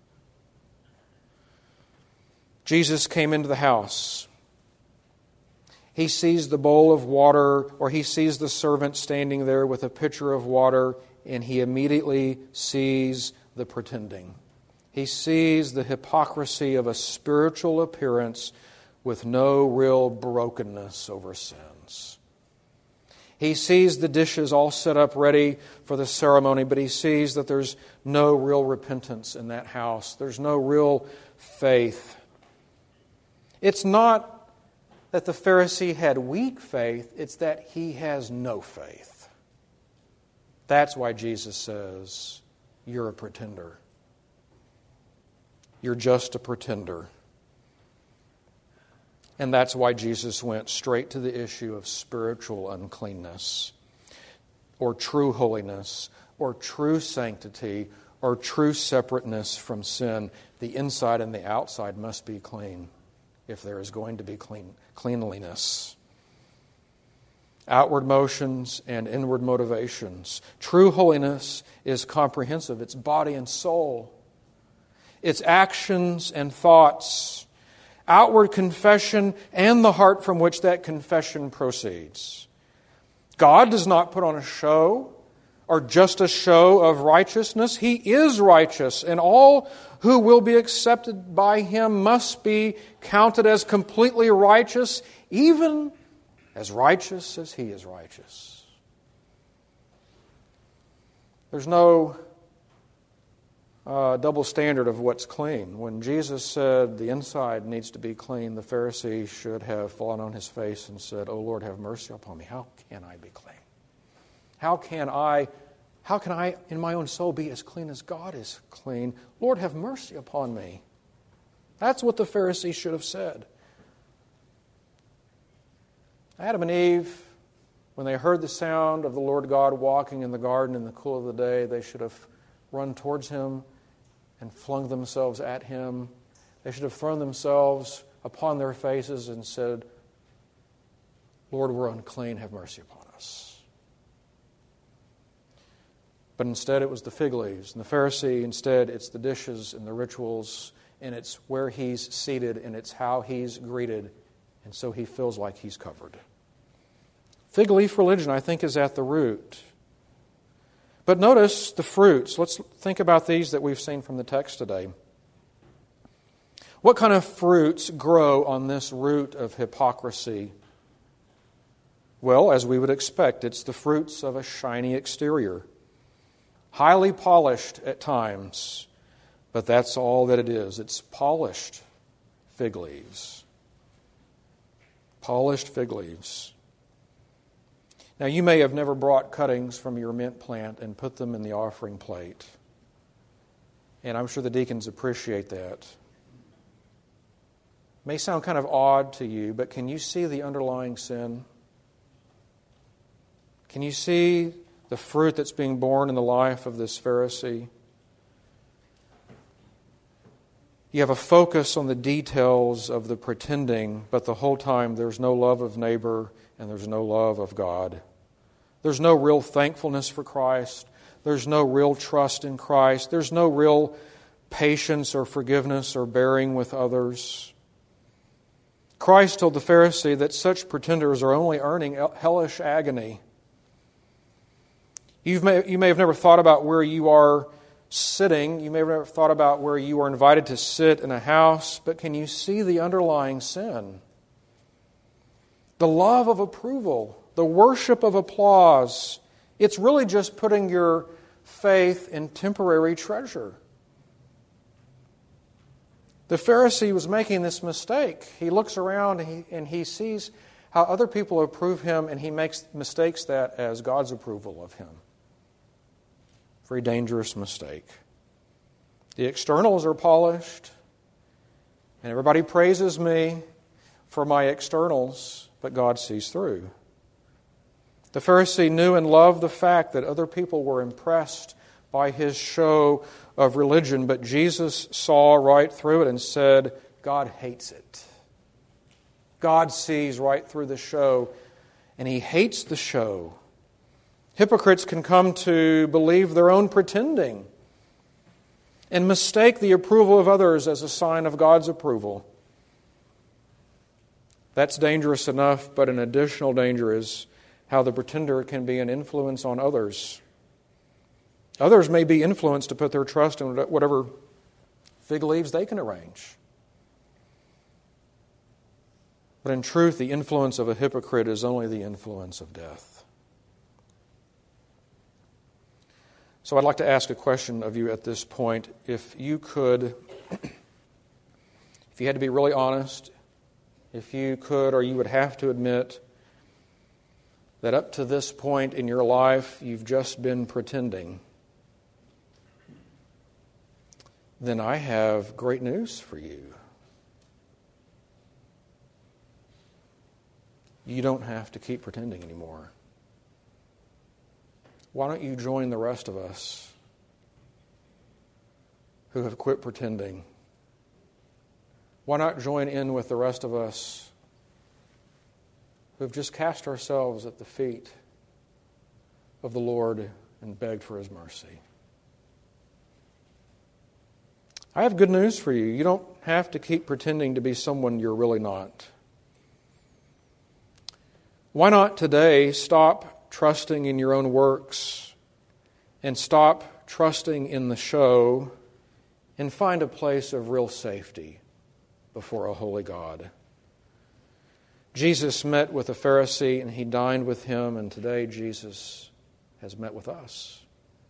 Jesus came into the house. He sees the bowl of water, or he sees the servant standing there with a pitcher of water, and he immediately sees the pretending. He sees the hypocrisy of a spiritual appearance with no real brokenness over sins. He sees the dishes all set up ready for the ceremony, but he sees that there's no real repentance in that house. There's no real faith. It's not that the Pharisee had weak faith, it's that he has no faith. That's why Jesus says, you're a pretender. You're just a pretender. And that's why Jesus went straight to the issue of spiritual uncleanness, or true holiness, or true sanctity, or true separateness from sin. The inside and the outside must be clean if there is going to be clean cleanliness. Outward motions and inward motivations. True holiness is comprehensive. It's body and soul. It's actions and thoughts. Outward confession and the heart from which that confession proceeds. God does not put on a show or just a show of righteousness. He is righteous, and all who will be accepted by Him must be counted as completely righteous, even as righteous as He is righteous. There's no uh, double standard of what's clean. When Jesus said the inside needs to be clean, the Pharisee should have fallen on his face and said, "Oh Lord, have mercy upon me. How can I be clean? How can I, how can I in my own soul be as clean as God is clean? Lord, have mercy upon me." That's what the Pharisee should have said. Adam and Eve, when they heard the sound of the Lord God walking in the garden in the cool of the day, they should have run towards Him and flung themselves at Him. They should have thrown themselves upon their faces and said, "Lord, we're unclean, have mercy upon us." But instead it was the fig leaves. And the Pharisee, instead, it's the dishes and the rituals, and it's where he's seated, and it's how he's greeted, and so he feels like he's covered. Fig leaf religion, I think, is at the root. But notice the fruits. Let's think about these that we've seen from the text today. What kind of fruits grow on this root of hypocrisy? Well, as we would expect, it's the fruits of a shiny exterior. Highly polished at times, but that's all that it is. It's polished fig leaves. Polished fig leaves. Now, you may have never brought cuttings from your mint plant and put them in the offering plate. And I'm sure the deacons appreciate that. It may sound kind of odd to you, but can you see the underlying sin? Can you see the fruit that's being born in the life of this Pharisee? You have a focus on the details of the pretending, but the whole time there's no love of neighbor and there's no love of God. There's no real thankfulness for Christ. There's no real trust in Christ. There's no real patience or forgiveness or bearing with others. Christ told the Pharisee that such pretenders are only earning hellish agony. You may, you may have never thought about where you are sitting. You may have never thought about where you are invited to sit in a house. But can you see the underlying sin? The love of approval. The worship of applause. It's really just putting your faith in temporary treasure. The Pharisee was making this mistake. He looks around and he, and he sees how other people approve him, and he makes mistakes that as God's approval of him. Very dangerous mistake. The externals are polished, and everybody praises me for my externals, but God sees through. The Pharisee knew and loved the fact that other people were impressed by his show of religion, but Jesus saw right through it and said, God hates it. God sees right through the show, and He hates the show. Hypocrites can come to believe their own pretending and mistake the approval of others as a sign of God's approval. That's dangerous enough, but an additional danger is how the pretender can be an influence on others. Others may be influenced to put their trust in whatever fig leaves they can arrange. But in truth, the influence of a hypocrite is only the influence of death. So I'd like to ask a question of you at this point. If you could, if you had to be really honest, if you could or you would have to admit that up to this point in your life you've just been pretending, then I have great news for you. You don't have to keep pretending anymore. Why don't you join the rest of us who have quit pretending? Why not join in with the rest of us who have just cast ourselves at the feet of the Lord and begged for His mercy? I have good news for you. You don't have to keep pretending to be someone you're really not. Why not today stop trusting in your own works and stop trusting in the show and find a place of real safety before a holy God? Jesus met with a Pharisee and He dined with him, and today Jesus has met with us.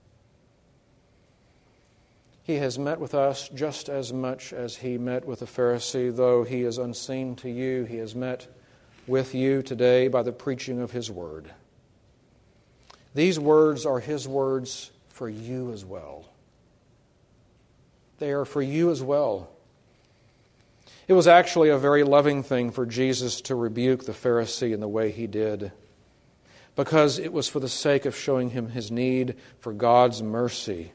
He has met with us just as much as He met with the Pharisee, though He is unseen to you. He has met with you today by the preaching of His Word. These words are His words for you as well. They are for you as well. It was actually a very loving thing for Jesus to rebuke the Pharisee in the way He did, because it was for the sake of showing him his need for God's mercy.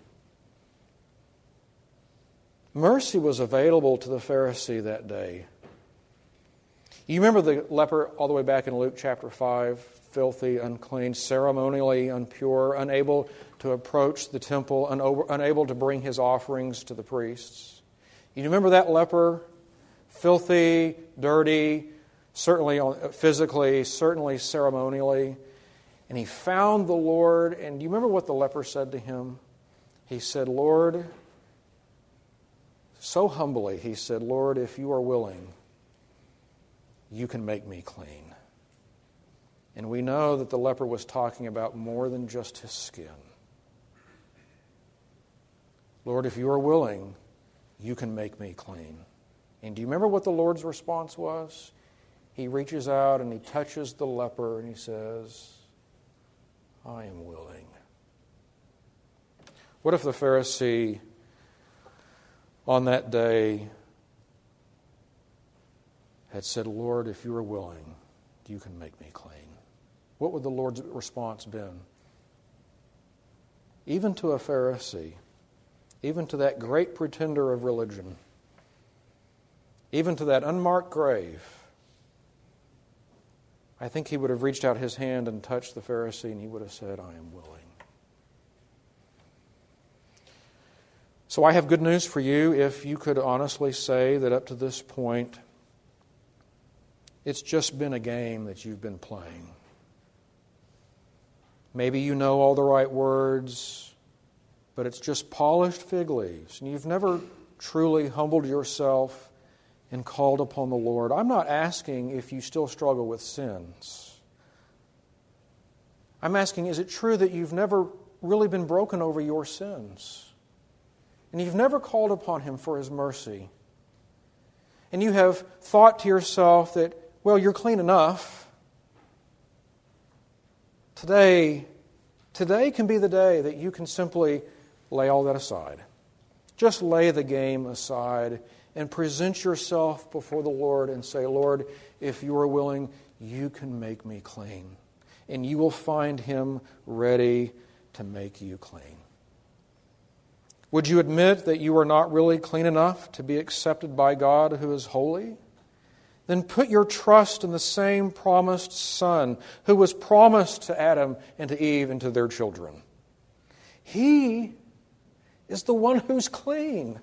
Mercy was available to the Pharisee that day. You remember the leper all the way back in Luke chapter five, filthy, unclean, ceremonially impure, unable to approach the temple, unable to bring his offerings to the priests. You remember that leper? Filthy, dirty, certainly physically, certainly ceremonially. And he found the Lord, and do you remember what the leper said to him? He said, Lord, so humbly, he said, Lord, if you are willing, you can make me clean. And we know that the leper was talking about more than just his skin. Lord, if you are willing, you can make me clean. And do you remember what the Lord's response was? He reaches out and He touches the leper and He says, I am willing. What if the Pharisee on that day had said, Lord, if you are willing, you can make me clean? What would the Lord's response been? Even to a Pharisee, even to that great pretender of religion, even to that unmarked grave, I think He would have reached out His hand and touched the Pharisee, and He would have said, I am willing. So I have good news for you. If you could honestly say that up to this point, it's just been a game that you've been playing. Maybe you know all the right words, but it's just polished fig leaves, and you've never truly humbled yourself and called upon the Lord. I'm not asking if you still struggle with sins. I'm asking, is it true that you've never really been broken over your sins? And you've never called upon Him for His mercy? and you have thought to yourself that, well, you're clean enough, today, today can be the day that you can simply lay all that aside. Just lay the game aside and present yourself before the Lord and say, Lord, if you are willing, you can make me clean. And you will find Him ready to make you clean. Would you admit that you are not really clean enough to be accepted by God who is holy? Then put your trust in the same promised Son who was promised to Adam and to Eve and to their children. He is the one who's clean.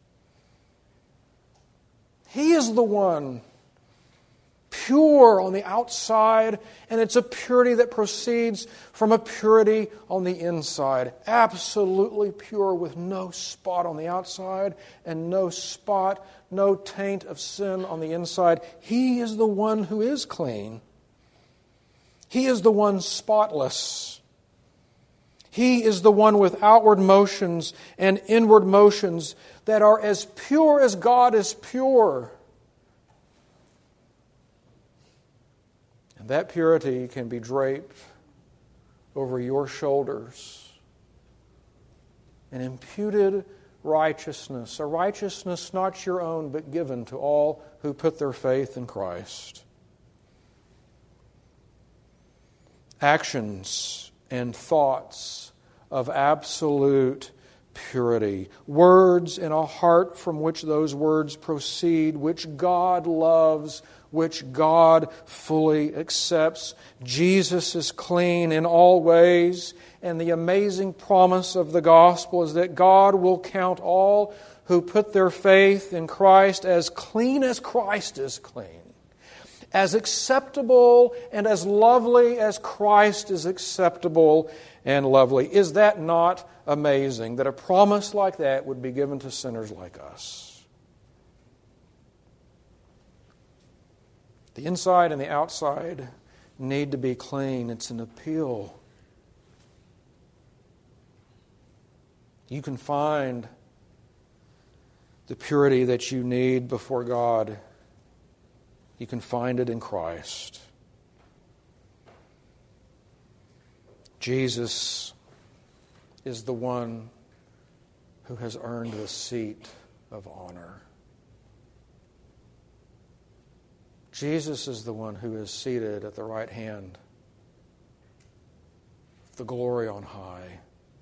He is the one pure on the outside, and it's a purity that proceeds from a purity on the inside. Absolutely pure, with no spot on the outside and no spot, no taint of sin on the inside. He is the one who is clean. He is the one spotless. He is the one with outward motions and inward motions that are as pure as God is pure. And that purity can be draped over your shoulders. An imputed righteousness, a righteousness not your own, but given to all who put their faith in Christ. Actions and thoughts of absolute purity. Words in a heart from which those words proceed, which God loves, which God fully accepts. Jesus is clean in all ways, and the amazing promise of the gospel is that God will count all who put their faith in Christ as clean as Christ is clean, as acceptable and as lovely as Christ is acceptable and lovely. Is that not amazing, that a promise like that would be given to sinners like us? The inside and the outside need to be clean. It's an appeal. You can find the purity that you need before God. You can find it in Christ. Jesus is the one who has earned the seat of honor. Jesus is the one who is seated at the right hand of the glory on high.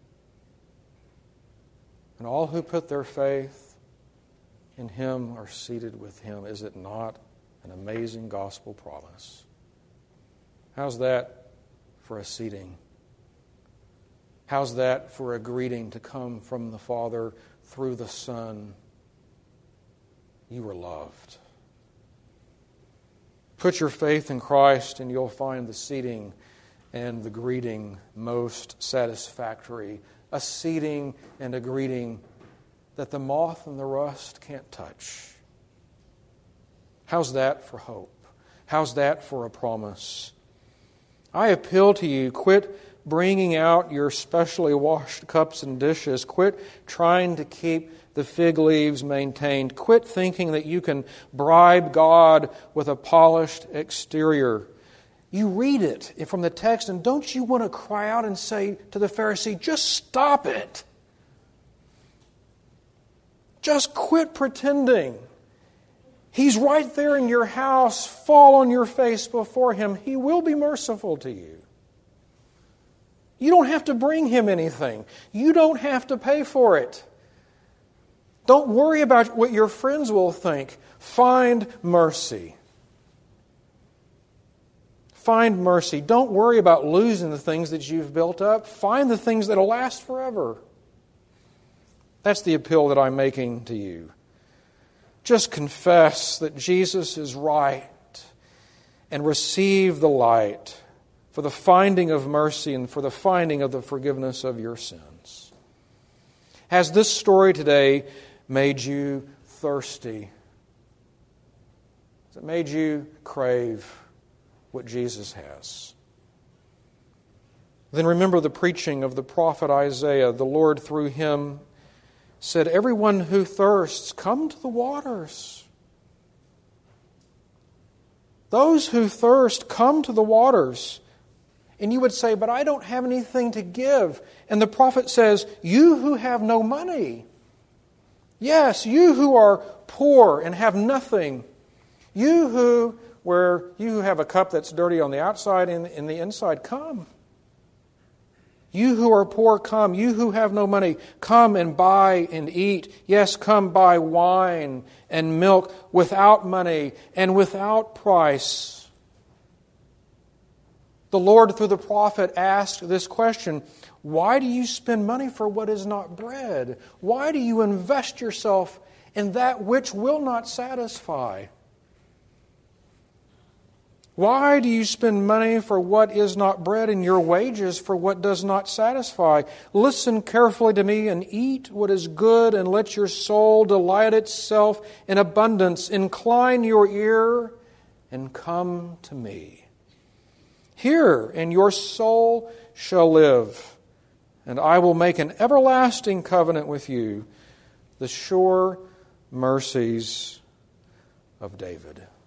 And all who put their faith in Him are seated with Him. Is it not an amazing gospel promise? How's that for a seating? How's that for a greeting to come from the Father through the Son? You are loved. Put your faith in Christ and you'll find the seating and the greeting most satisfactory. A seating and a greeting that the moth and the rust can't touch. How's that for hope? How's that for a promise? I appeal to you, quit bringing out your specially washed cups and dishes. Quit trying to keep the fig leaves maintained. Quit thinking that you can bribe God with a polished exterior. You read it from the text, and don't you want to cry out and say to the Pharisee, just stop it. Just quit pretending. He's right there in your house. Fall on your face before Him. He will be merciful to you. You don't have to bring Him anything. You don't have to pay for it. Don't worry about what your friends will think. Find mercy. Find mercy. Don't worry about losing the things that you've built up. Find the things that will last forever. That's the appeal that I'm making to you. Just confess that Jesus is right and receive the light for the finding of mercy and for the finding of the forgiveness of your sins. Has this story today made you thirsty? Has it made you crave what Jesus has? Then remember the preaching of the prophet Isaiah. The Lord through him said, everyone who thirsts, come to the waters. Those who thirst, come to the waters. And you would say, but I don't have anything to give. And the prophet says, you who have no money. Yes, you who are poor and have nothing. You who, where you who have a cup that's dirty on the outside and in the inside, come. You who are poor, come. You who have no money, come and buy and eat. Yes, come buy wine and milk without money and without price. The Lord, through the prophet, asked this question, why do you spend money for what is not bread? Why do you invest yourself in that which will not satisfy? Why do you spend money for what is not bread and your wages for what does not satisfy? Listen carefully to me and eat what is good, and let your soul delight itself in abundance. Incline your ear and come to me. Hear, and your soul shall live, and I will make an everlasting covenant with you, the sure mercies of David.